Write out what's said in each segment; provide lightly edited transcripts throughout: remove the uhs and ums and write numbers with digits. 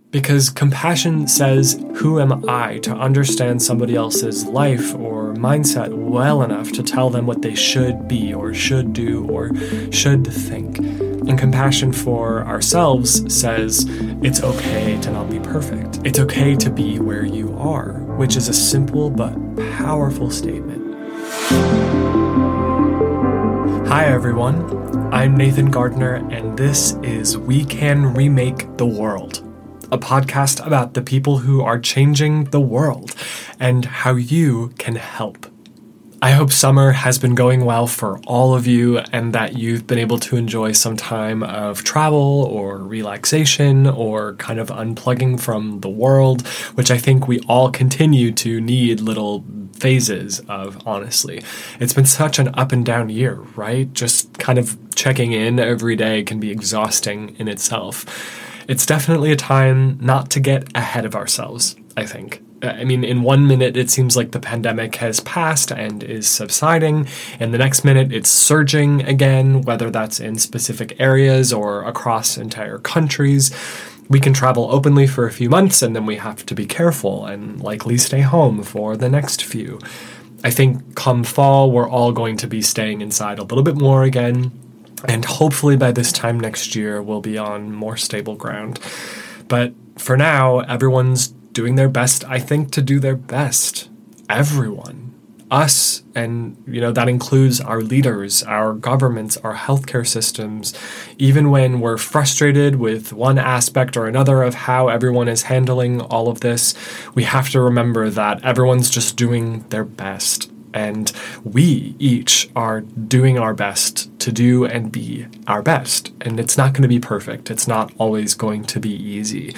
Because compassion says, who am I to understand somebody else's life or mindset well enough to tell them what they should be or should do or should think? And compassion for ourselves says, it's okay to not be perfect. It's okay to be where you are, which is a simple but powerful statement. Hi everyone, I'm Nathan Gardner, and this is We Can Remake the World, a podcast about the people who are changing the world and how you can help. I hope summer has been going well for all of you and that you've been able to enjoy some time of travel or relaxation or kind of unplugging from the world, which I think we all continue to need little phases of, honestly. It's been such an up and down year, right? Just kind of checking in every day can be exhausting in itself. It's definitely a time not to get ahead of ourselves, I think. I mean, in 1 minute, it seems like the pandemic has passed and is subsiding, and the next minute, it's surging again, whether that's in specific areas or across entire countries. We can travel openly for a few months, and then we have to be careful and likely stay home for the next few. I think come fall, we're all going to be staying inside a little bit more again, and hopefully by this time next year, we'll be on more stable ground. But for now, everyone's doing their best, I think, to do their best. Everyone. Us, and, that includes our leaders, our governments, our healthcare systems. Even when we're frustrated with one aspect or another of how everyone is handling all of this, we have to remember that everyone's just doing their best. And we each are doing our best to do and be our best. And it's not going to be perfect. It's not always going to be easy.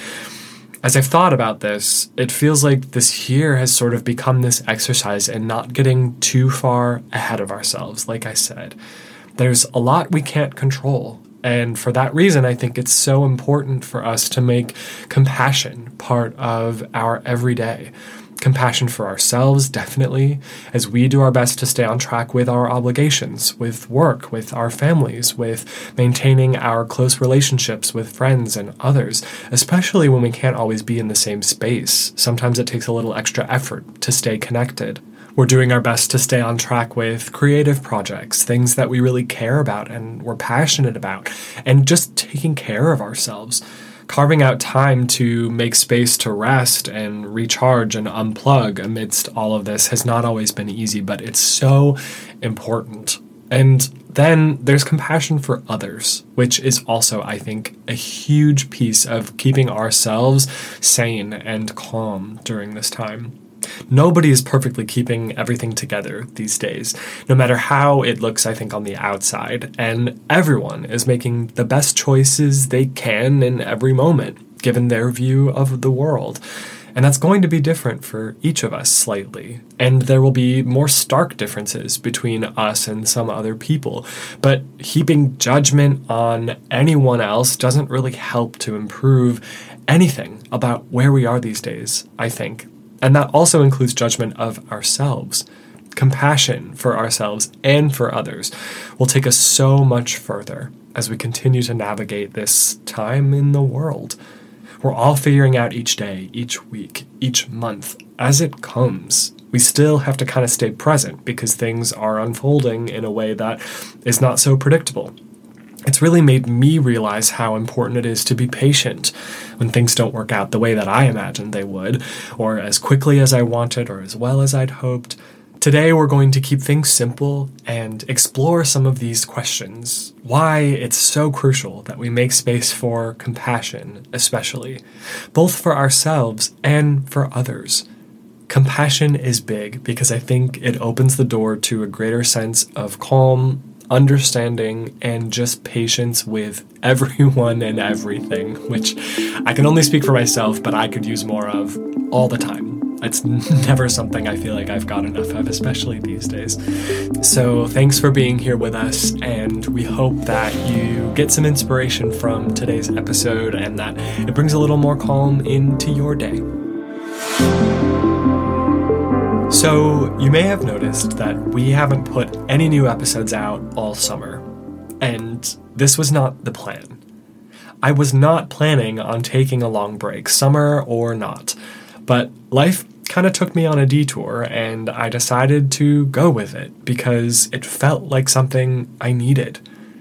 As I've thought about this, it feels like this year has sort of become this exercise in not getting too far ahead of ourselves, like I said. There's a lot we can't control. And for that reason, I think it's so important for us to make compassion part of our everyday. Compassion for ourselves, definitely, as we do our best to stay on track with our obligations, with work, with our families, with maintaining our close relationships with friends and others, especially when we can't always be in the same space. Sometimes it takes a little extra effort to stay connected. We're doing our best to stay on track with creative projects, things that we really care about and we're passionate about, and just taking care of ourselves. Carving out time to make space to rest and recharge and unplug amidst all of this has not always been easy, but it's so important. And then there's compassion for others, which is also, I think, a huge piece of keeping ourselves sane and calm during this time. Nobody is perfectly keeping everything together these days, no matter how it looks, I think, on the outside, and everyone is making the best choices they can in every moment, given their view of the world. And that's going to be different for each of us slightly, and there will be more stark differences between us and some other people, but heaping judgment on anyone else doesn't really help to improve anything about where we are these days, I think. And that also includes judgment of ourselves. Compassion for ourselves and for others will take us so much further as we continue to navigate this time in the world. We're all figuring out each day, each week, each month, as it comes. We still have to kind of stay present because things are unfolding in a way that is not so predictable. It's really made me realize how important it is to be patient when things don't work out the way that I imagined they would, or as quickly as I wanted, or as well as I'd hoped. Today, we're going to keep things simple and explore some of these questions. Why it's so crucial that we make space for compassion, especially, both for ourselves and for others. Compassion is big because I think it opens the door to a greater sense of calm, understanding, and just patience with everyone and everything, which I can only speak for myself, but I could use more of all the time. It's never something I feel like I've got enough of, especially these days. So thanks for being here with us, and we hope that you get some inspiration from today's episode and that it brings a little more calm into your day. So, you may have noticed that we haven't put any new episodes out all summer, and this was not the plan. I was not planning on taking a long break, summer or not. But life kind of took me on a detour, and I decided to go with it because it felt like something I needed.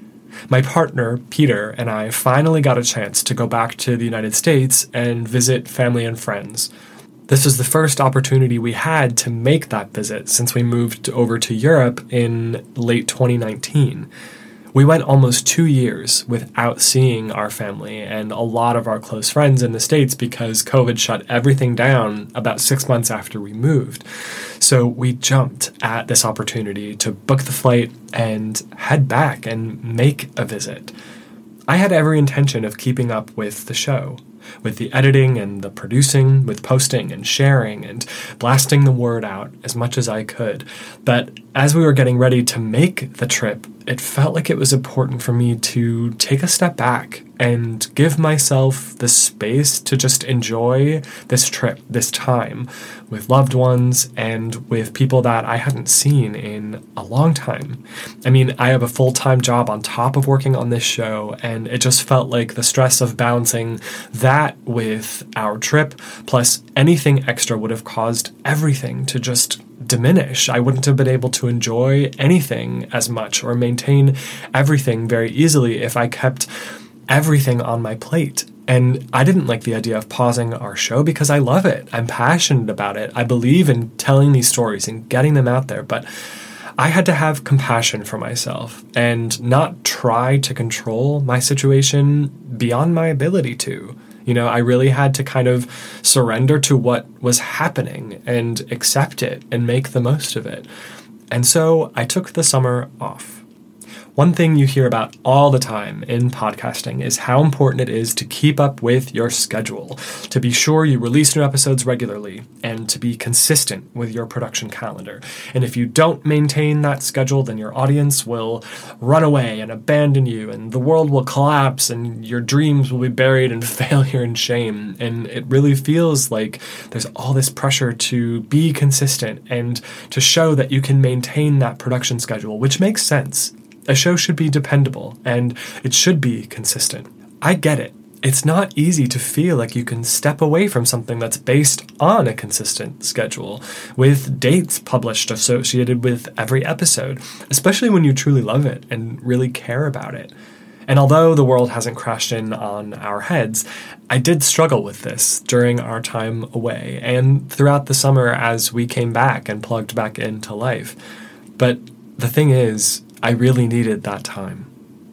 My partner, Peter, and I finally got a chance to go back to the United States and visit family and friends. This was the first opportunity we had to make that visit since we moved over to Europe in late 2019. We went almost 2 years without seeing our family and a lot of our close friends in the States because COVID shut everything down about 6 months after we moved. So we jumped at this opportunity to book the flight and head back and make a visit. I had every intention of keeping up with the show, with the editing and the producing, with posting and sharing and blasting the word out as much as I could. But as we were getting ready to make the trip, it felt like it was important for me to take a step back and give myself the space to just enjoy this trip, this time, with loved ones and with people that I hadn't seen in a long time. I mean, I have a full-time job on top of working on this show, and it just felt like the stress of balancing that with our trip, plus anything extra would have caused everything to just diminish. I wouldn't have been able to enjoy anything as much or maintain everything very easily if I kept everything on my plate. And I didn't like the idea of pausing our show because I love it. I'm passionate about it. I believe in telling these stories and getting them out there, but I had to have compassion for myself and not try to control my situation beyond my ability to. You know, I really had to kind of surrender to what was happening and accept it and make the most of it. And so I took the summer off. One thing you hear about all the time in podcasting is how important it is to keep up with your schedule, to be sure you release new episodes regularly, and to be consistent with your production calendar. And if you don't maintain that schedule, then your audience will run away and abandon you, and the world will collapse, and your dreams will be buried in failure and shame. And it really feels like there's all this pressure to be consistent and to show that you can maintain that production schedule, which makes sense. A show should be dependable, and it should be consistent. I get it. It's not easy to feel like you can step away from something that's based on a consistent schedule, with dates published associated with every episode, especially when you truly love it and really care about it. And although the world hasn't crashed in on our heads, I did struggle with this during our time away and throughout the summer as we came back and plugged back into life. But the thing is, I really needed that time.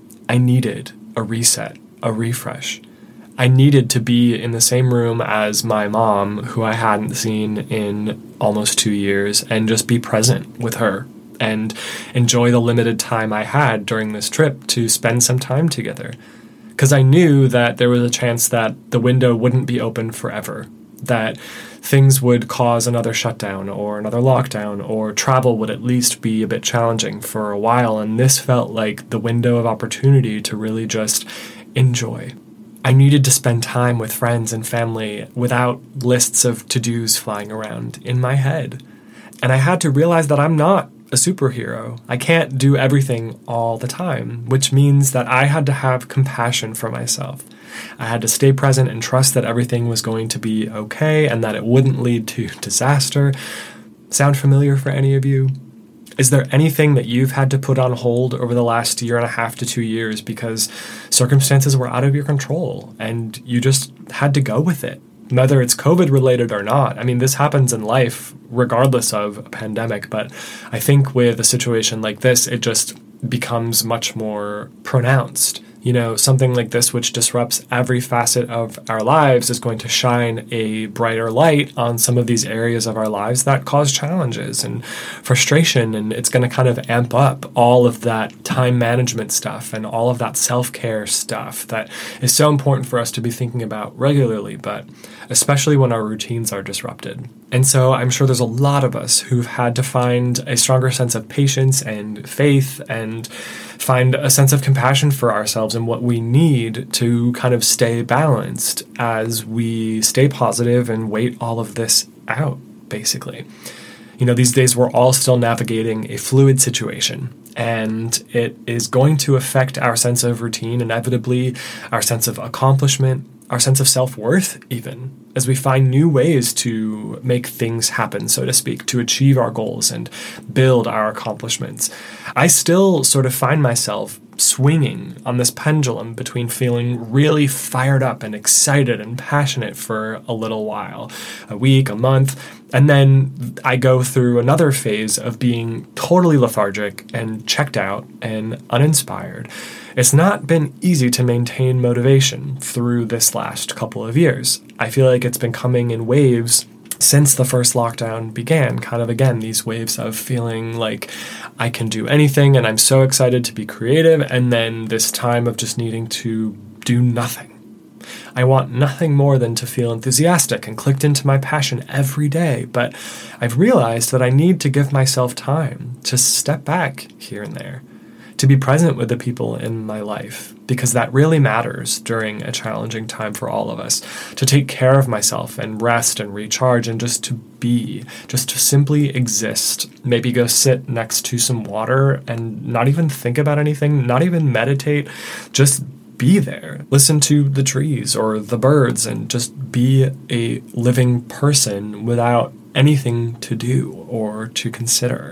I needed a reset, a refresh. I needed to be in the same room as my mom, who I hadn't seen in almost 2 years, and just be present with her and enjoy the limited time I had during this trip to spend some time together. Because I knew that there was a chance that the window wouldn't be open forever, that things would cause another shutdown or another lockdown, or travel would at least be a bit challenging for a while, and this felt like the window of opportunity to really just enjoy. I needed to spend time with friends and family without lists of to-dos flying around in my head. And I had to realize that I'm not a superhero. I can't do everything all the time, which means that I had to have compassion for myself. I had to stay present and trust that everything was going to be okay and that it wouldn't lead to disaster. Sound familiar for any of you? Is there anything that you've had to put on hold over the last 1.5 to 2 years because circumstances were out of your control and you just had to go with it? Whether it's COVID related or not. I mean, this happens in life regardless of a pandemic, but I think with a situation like this, it just becomes much more pronounced. You know, something like this, which disrupts every facet of our lives, is going to shine a brighter light on some of these areas of our lives that cause challenges and frustration. And it's going to kind of amp up all of that time management stuff and all of that self-care stuff that is so important for us to be thinking about regularly, but especially when our routines are disrupted. And so I'm sure there's a lot of us who've had to find a stronger sense of patience and faith and find a sense of compassion for ourselves and what we need to kind of stay balanced as we stay positive and wait all of this out, basically. You know, these days we're all still navigating a fluid situation, and it is going to affect our sense of routine, inevitably, our sense of accomplishment, our sense of self-worth even, as we find new ways to make things happen, so to speak, to achieve our goals and build our accomplishments. I still sort of find myself swinging on this pendulum between feeling really fired up and excited and passionate for a little while, a week, a month, and then I go through another phase of being totally lethargic and checked out and uninspired. It's not been easy to maintain motivation through this last couple of years. I feel like it's been coming in waves since the first lockdown began, kind of again, these waves of feeling like I can do anything and I'm so excited to be creative, and then this time of just needing to do nothing. I want nothing more than to feel enthusiastic and clicked into my passion every day, but I've realized that I need to give myself time to step back here and there, to be present with the people in my life, because that really matters during a challenging time for all of us, to take care of myself and rest and recharge and just to be, just to simply exist, maybe go sit next to some water and not even think about anything, not even meditate, just be there, listen to the trees or the birds and just be a living person without anything to do or to consider.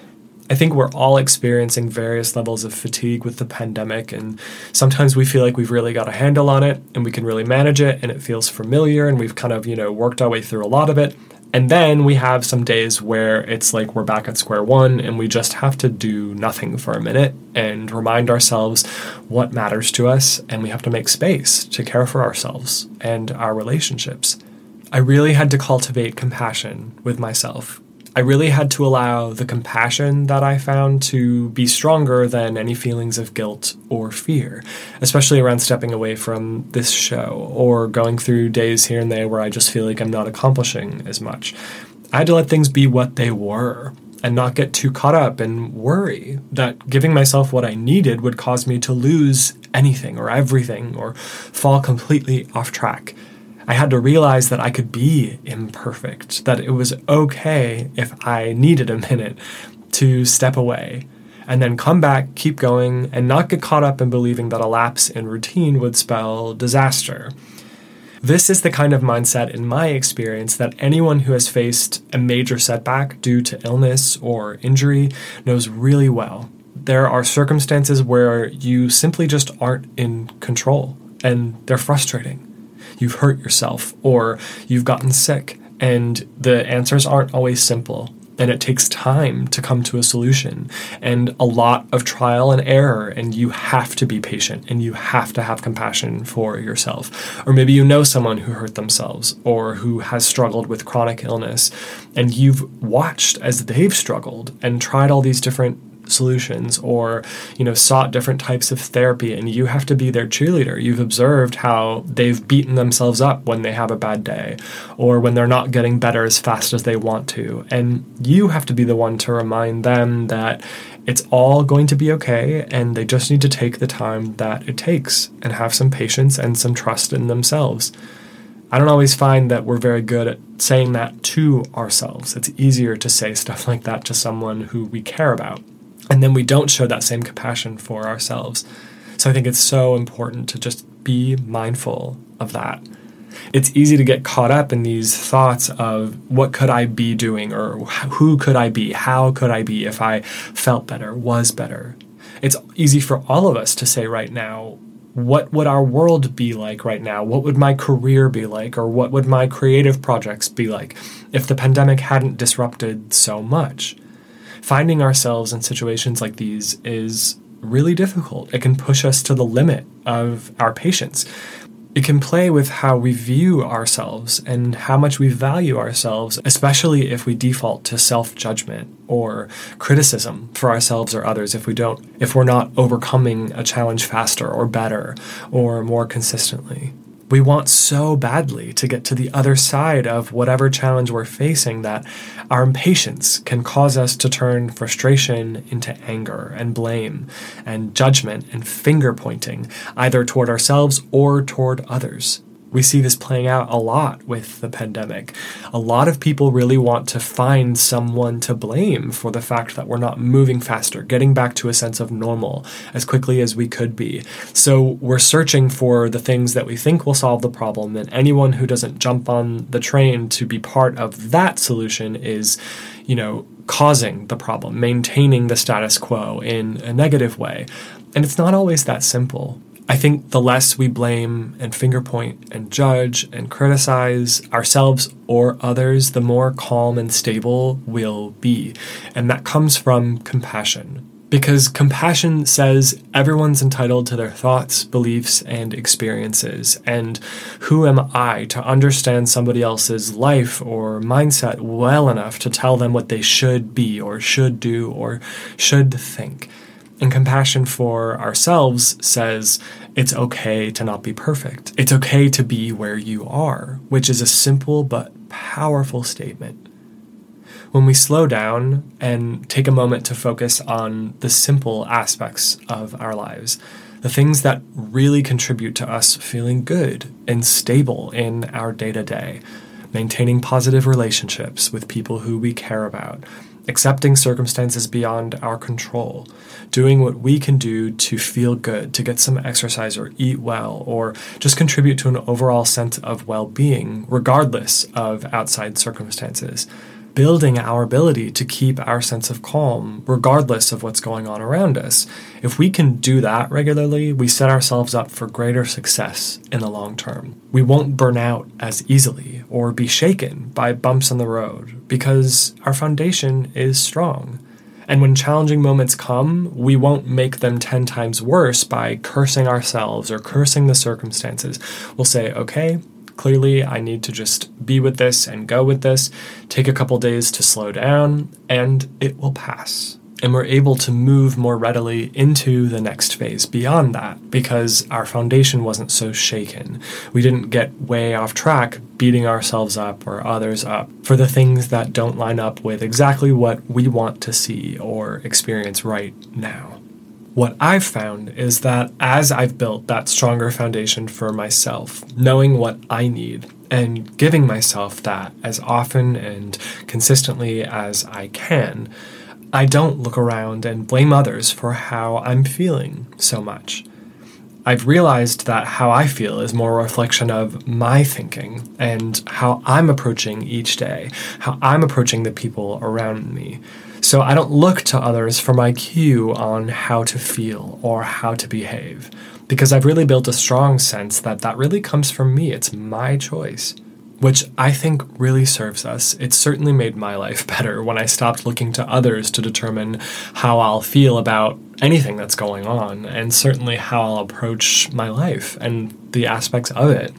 I think we're all experiencing various levels of fatigue with the pandemic, and sometimes we feel like we've really got a handle on it and we can really manage it and it feels familiar and we've kind of, worked our way through a lot of it. And then we have some days where it's like we're back at square one and we just have to do nothing for a minute and remind ourselves what matters to us, and we have to make space to care for ourselves and our relationships. I really had to cultivate compassion with myself. I really had to allow the compassion that I found to be stronger than any feelings of guilt or fear, especially around stepping away from this show or going through days here and there where I just feel like I'm not accomplishing as much. I had to let things be what they were and not get too caught up and worry that giving myself what I needed would cause me to lose anything or everything or fall completely off track. I had to realize that I could be imperfect, that it was okay if I needed a minute to step away and then come back, keep going, and not get caught up in believing that a lapse in routine would spell disaster. This is the kind of mindset, in my experience, that anyone who has faced a major setback due to illness or injury knows really well. There are circumstances where you simply just aren't in control, and they're frustrating. You've hurt yourself or you've gotten sick, and the answers aren't always simple, and it takes time to come to a solution and a lot of trial and error, and you have to be patient and you have to have compassion for yourself. Or maybe you know someone who hurt themselves or who has struggled with chronic illness, and you've watched as they've struggled and tried all these different solutions or, sought different types of therapy, and you have to be their cheerleader. You've observed how they've beaten themselves up when they have a bad day or when they're not getting better as fast as they want to. And you have to be the one to remind them that it's all going to be okay and they just need to take the time that it takes and have some patience and some trust in themselves. I don't always find that we're very good at saying that to ourselves. It's easier to say stuff like that to someone who we care about, and then we don't show that same compassion for ourselves. So I think it's so important to just be mindful of that. It's easy to get caught up in these thoughts of what could I be doing, or who could I be, how could I be if I felt better, was better. It's easy for all of us to say right now, what would our world be like right now? What would my career be like? Or what would my creative projects be like if the pandemic hadn't disrupted so much? Finding ourselves in situations like these is really difficult. It can push us to the limit of our patience. It can play with how we view ourselves and how much we value ourselves, especially if we default to self-judgment or criticism for ourselves or others if we're not overcoming a challenge faster or better or more consistently. We want so badly to get to the other side of whatever challenge we're facing that our impatience can cause us to turn frustration into anger and blame and judgment and finger pointing, either toward ourselves or toward others. We see this playing out a lot with the pandemic. A lot of people really want to find someone to blame for the fact that we're not moving faster, getting back to a sense of normal as quickly as we could be. So we're searching for the things that we think will solve the problem, and anyone who doesn't jump on the train to be part of that solution is, causing the problem, maintaining the status quo in a negative way. And it's not always that simple. I think the less we blame and finger point and judge and criticize ourselves or others, the more calm and stable we'll be. And that comes from compassion. Because compassion says everyone's entitled to their thoughts, beliefs, and experiences. And who am I to understand somebody else's life or mindset well enough to tell them what they should be or should do or should think? And compassion for ourselves says it's okay to not be perfect. It's okay to be where you are, which is a simple but powerful statement. When we slow down and take a moment to focus on the simple aspects of our lives, the things that really contribute to us feeling good and stable in our day-to-day, maintaining positive relationships with people who we care about, accepting circumstances beyond our control, doing what we can do to feel good, to get some exercise or eat well, or just contribute to an overall sense of well-being, regardless of outside circumstances. Building our ability to keep our sense of calm, regardless of what's going on around us. If we can do that regularly, we set ourselves up for greater success in the long term. We won't burn out as easily or be shaken by bumps in the road because our foundation is strong. And when challenging moments come, we won't make them 10 times worse by cursing ourselves or cursing the circumstances. We'll say, okay, clearly I need to just be with this and go with this, take a couple days to slow down, and it will pass. And we're able to move more readily into the next phase beyond that because our foundation wasn't so shaken. We didn't get way off track beating ourselves up or others up for the things that don't line up with exactly what we want to see or experience right now. What I've found is that as I've built that stronger foundation for myself, knowing what I need and giving myself that as often and consistently as I can, I don't look around and blame others for how I'm feeling so much. I've realized that how I feel is more a reflection of my thinking and how I'm approaching each day, how I'm approaching the people around me. So I don't look to others for my cue on how to feel or how to behave, because I've really built a strong sense that that really comes from me. It's my choice, which I think really serves us. It's certainly made my life better when I stopped looking to others to determine how I'll feel about anything that's going on, and certainly how I'll approach my life and the aspects of it.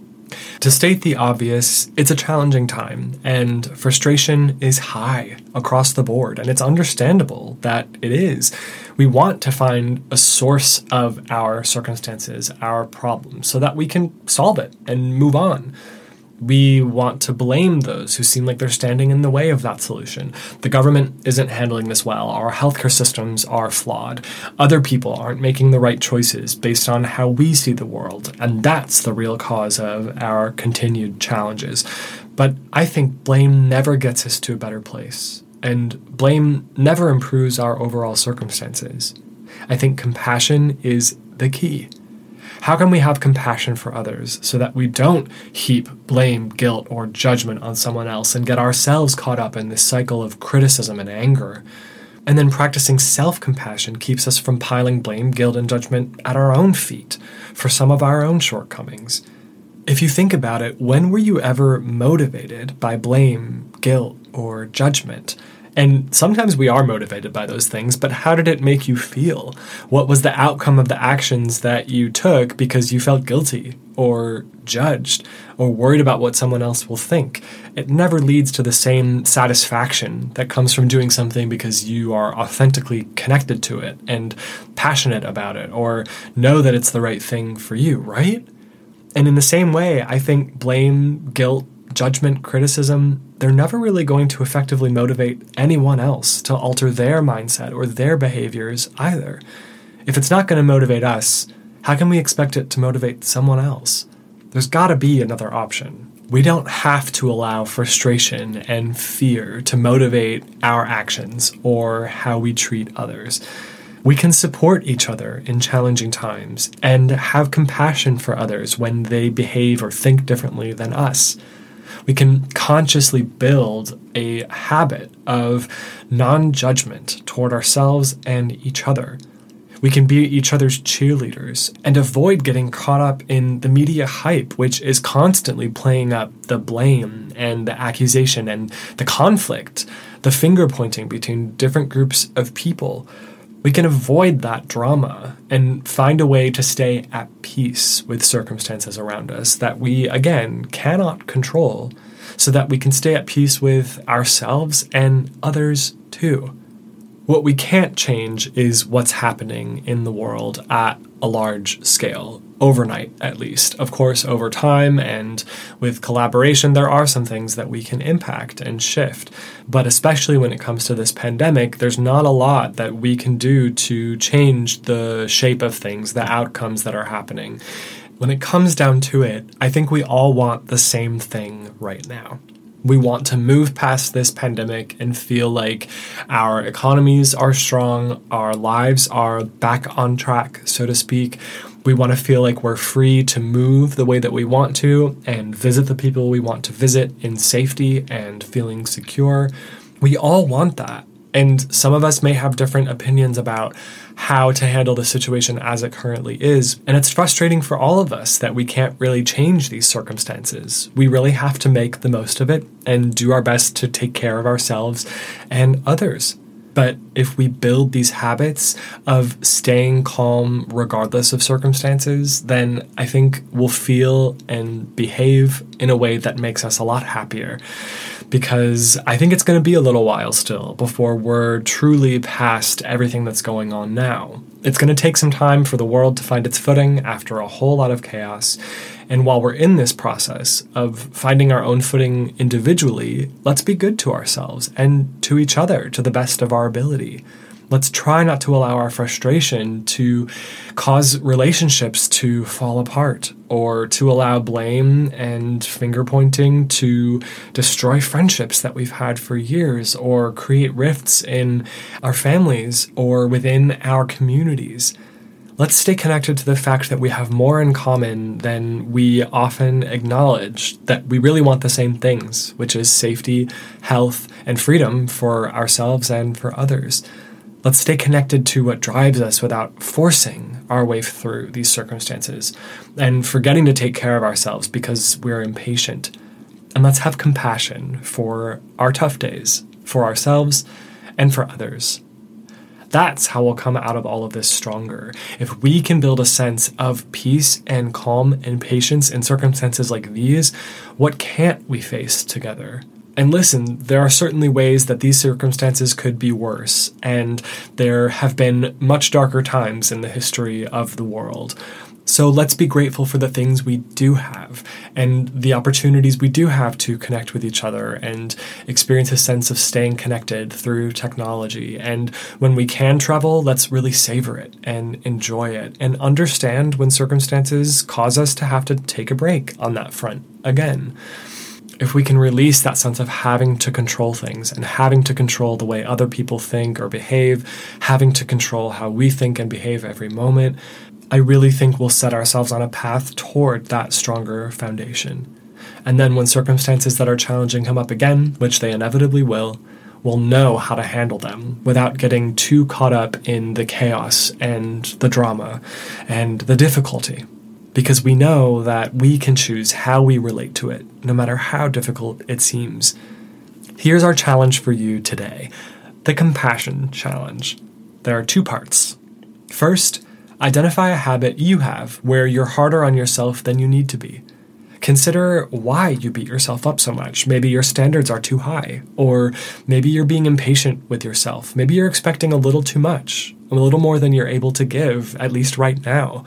To state the obvious, it's a challenging time, and frustration is high across the board, and it's understandable that it is. We want to find a source of our circumstances, our problems, so that we can solve it and move on. We want to blame those who seem like they're standing in the way of that solution. The government isn't handling this well. Our healthcare systems are flawed. Other people aren't making the right choices based on how we see the world. And that's the real cause of our continued challenges. But I think blame never gets us to a better place. And blame never improves our overall circumstances. I think compassion is the key. How can we have compassion for others so that we don't heap blame, guilt, or judgment on someone else and get ourselves caught up in this cycle of criticism and anger? And then practicing self-compassion keeps us from piling blame, guilt, and judgment at our own feet for some of our own shortcomings. If you think about it, when were you ever motivated by blame, guilt, or judgment? And sometimes we are motivated by those things, but how did it make you feel? What was the outcome of the actions that you took because you felt guilty or judged or worried about what someone else will think? It never leads to the same satisfaction that comes from doing something because you are authentically connected to it and passionate about it or know that it's the right thing for you, right? And in the same way, I think blame, guilt, judgment, criticism, they're never really going to effectively motivate anyone else to alter their mindset or their behaviors either. If it's not going to motivate us, how can we expect it to motivate someone else? There's gotta be another option. We don't have to allow frustration and fear to motivate our actions or how we treat others. We can support each other in challenging times and have compassion for others when they behave or think differently than us. We can consciously build a habit of non-judgment toward ourselves and each other. We can be each other's cheerleaders and avoid getting caught up in the media hype, which is constantly playing up the blame and the accusation and the conflict, the finger pointing between different groups of people. We can avoid that drama and find a way to stay at peace with circumstances around us that we, again, cannot control, so that we can stay at peace with ourselves and others too. What we can't change is what's happening in the world at a large scale, overnight at least. Of course, over time and with collaboration, there are some things that we can impact and shift. But especially when it comes to this pandemic, there's not a lot that we can do to change the shape of things, the outcomes that are happening. When it comes down to it, I think we all want the same thing right now. We want to move past this pandemic and feel like our economies are strong, our lives are back on track, so to speak. We want to feel like we're free to move the way that we want to and visit the people we want to visit in safety and feeling secure. We all want that. And some of us may have different opinions about how to handle the situation as it currently is. And it's frustrating for all of us that we can't really change these circumstances. We really have to make the most of it and do our best to take care of ourselves and others. But if we build these habits of staying calm regardless of circumstances, then I think we'll feel and behave in a way that makes us a lot happier. Because I think it's going to be a little while still before we're truly past everything that's going on now. It's going to take some time for the world to find its footing after a whole lot of chaos. And while we're in this process of finding our own footing individually, let's be good to ourselves and to each other to the best of our ability. Let's try not to allow our frustration to cause relationships to fall apart or to allow blame and finger pointing to destroy friendships that we've had for years or create rifts in our families or within our communities. Let's stay connected to the fact that we have more in common than we often acknowledge, that we really want the same things, which is safety, health, and freedom for ourselves and for others. Let's stay connected to what drives us without forcing our way through these circumstances and forgetting to take care of ourselves because we're impatient. And let's have compassion for our tough days, for ourselves and for others. That's how we'll come out of all of this stronger. If we can build a sense of peace and calm and patience in circumstances like these, what can't we face together? And listen, there are certainly ways that these circumstances could be worse, and there have been much darker times in the history of the world. So let's be grateful for the things we do have and the opportunities we do have to connect with each other and experience a sense of staying connected through technology. And when we can travel, let's really savor it and enjoy it and understand when circumstances cause us to have to take a break on that front again. If we can release that sense of having to control things and having to control the way other people think or behave, having to control how we think and behave every moment, I really think we'll set ourselves on a path toward that stronger foundation. And then when circumstances that are challenging come up again, which they inevitably will, we'll know how to handle them without getting too caught up in the chaos and the drama and the difficulty. Because we know that we can choose how we relate to it, no matter how difficult it seems. Here's our challenge for you today, the compassion challenge. There are 2 parts. First, identify a habit you have where you're harder on yourself than you need to be. Consider why you beat yourself up so much. Maybe your standards are too high, or maybe you're being impatient with yourself. Maybe you're expecting a little too much, a little more than you're able to give, at least right now.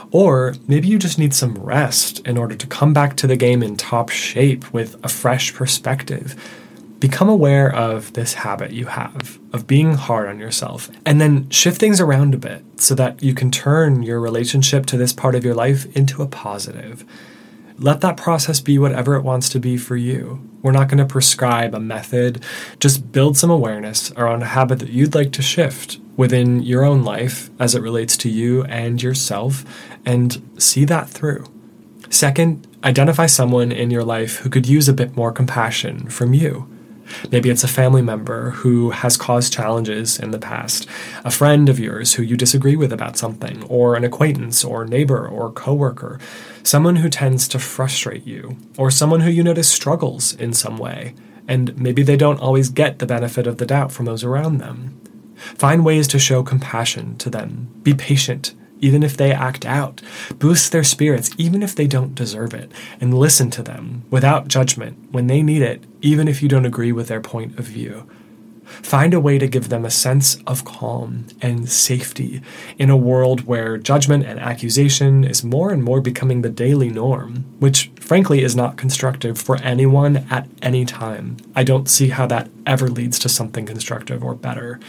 Or maybe you just need some rest in order to come back to the game in top shape with a fresh perspective. Become aware of this habit you have of being hard on yourself, and then shift things around a bit so that you can turn your relationship to this part of your life into a positive. let that process be whatever it wants to be for you. We're not going to prescribe a method. Just build some awareness around a habit that you'd like to shift within your own life as it relates to you and yourself, and see that through. Second, identify someone in your life who could use a bit more compassion from you. Maybe it's a family member who has caused challenges in the past, a friend of yours who you disagree with about something, or an acquaintance or neighbor or coworker, someone who tends to frustrate you, or someone who you notice struggles in some way, and maybe they don't always get the benefit of the doubt from those around them. Find ways to show compassion to them. Be patient, even if they act out. Boost their spirits, even if they don't deserve it. And listen to them without judgment when they need it, even if you don't agree with their point of view. Find a way to give them a sense of calm and safety in a world where judgment and accusation is more and more becoming the daily norm, which frankly is not constructive for anyone at any time. I don't see how that ever leads to something constructive or better.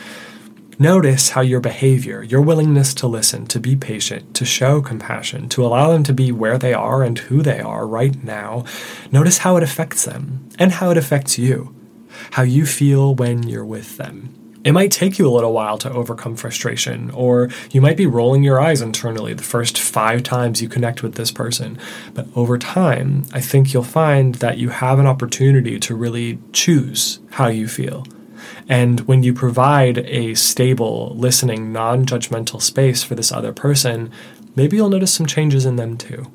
Notice how your behavior, your willingness to listen, to be patient, to show compassion, to allow them to be where they are and who they are right now, notice how it affects them and how it affects you, how you feel when you're with them. It might take you a little while to overcome frustration, or you might be rolling your eyes internally the first 5 times you connect with this person. But over time, I think you'll find that you have an opportunity to really choose how you feel. And when you provide a stable, listening, non-judgmental space for this other person, maybe you'll notice some changes in them too.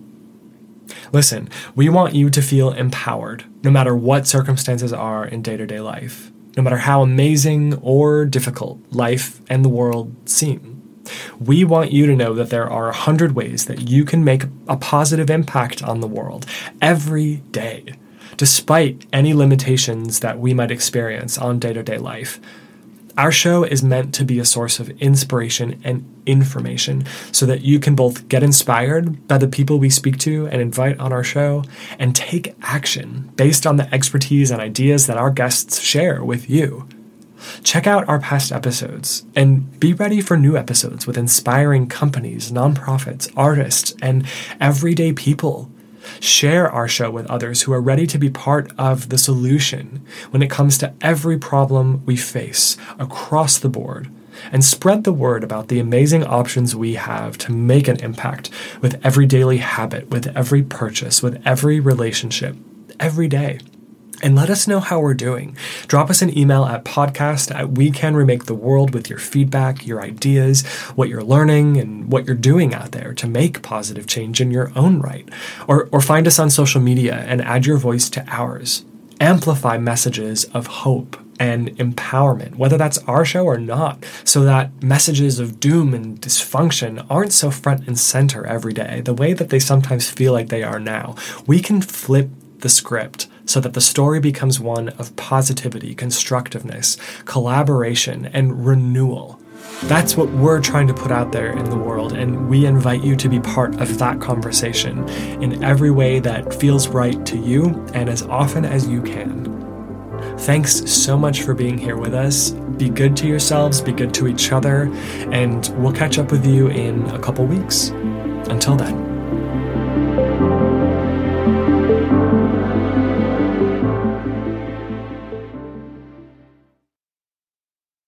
Listen, we want you to feel empowered, no matter what circumstances are in day-to-day life, no matter how amazing or difficult life and the world seem. We want you to know that there are 100 ways that you can make a positive impact on the world every day, despite any limitations that we might experience on day-to-day life. Our show is meant to be a source of inspiration and information so that you can both get inspired by the people we speak to and invite on our show and take action based on the expertise and ideas that our guests share with you. Check out our past episodes and be ready for new episodes with inspiring companies, nonprofits, artists, and everyday people. Share our show with others who are ready to be part of the solution when it comes to every problem we face across the board, and spread the word about the amazing options we have to make an impact with every daily habit, with every purchase, with every relationship, every day. And let us know how we're doing. Drop us an email at podcast@wecanremaketheworld with your feedback, your ideas, what you're learning, and what you're doing out there to make positive change in your own right. Or find us on social media and add your voice to ours. Amplify messages of hope and empowerment, whether that's our show or not, so that messages of doom and dysfunction aren't so front and center every day, the way that they sometimes feel like they are now. We can flip the script so that the story becomes one of positivity, constructiveness, collaboration, and renewal. That's what we're trying to put out there in the world, and we invite you to be part of that conversation in every way that feels right to you and as often as you can. Thanks so much for being here with us. Be good to yourselves, be good to each other, and we'll catch up with you in a couple weeks. Until then.